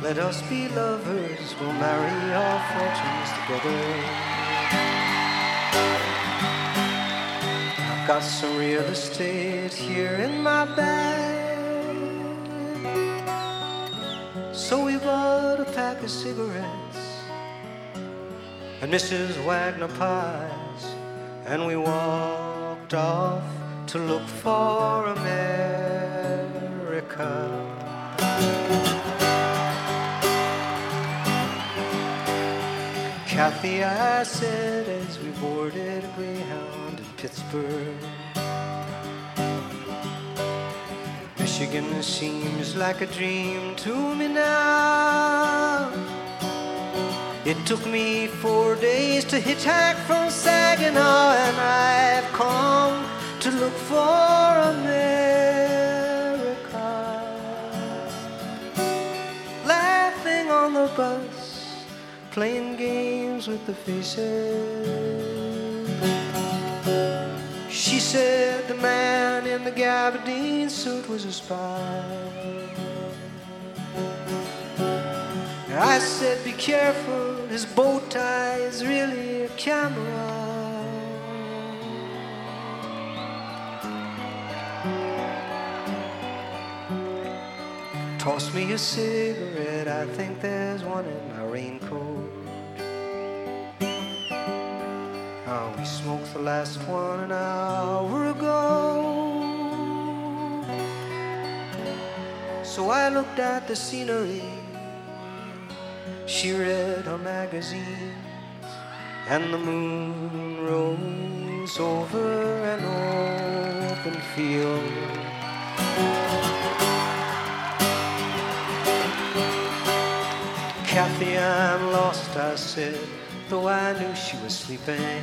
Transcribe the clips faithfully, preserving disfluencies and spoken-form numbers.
let us be lovers, we'll marry our fortunes together. I've got some real estate here in my bag, so we bought a pack of cigarettes and Missus Wagner pies, and we walked off to look for America. Kathy, I said as we boarded a Greyhound in Pittsburgh, Michigan seems like a dream to me now. It took me four days to hitchhike from Saginaw, and I've come to look for America. Laughing on the bus, playing games with the faces. She said the man in the gabardine suit was a spy. I said, be careful, his bow tie is really a camera. Toss me a cigarette, I think there's one in my raincoat. Oh, we smoked the last one an hour ago. So I looked at the scenery. She read her magazines, and the moon rose over an open field. Kathy, I'm lost, I said, though I knew she was sleeping.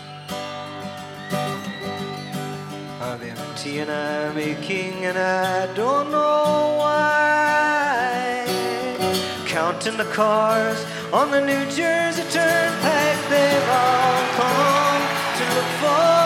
I'm empty and I'm aching, and I don't know why. Counting the cars on the New Jersey Turnpike, they've all come to look for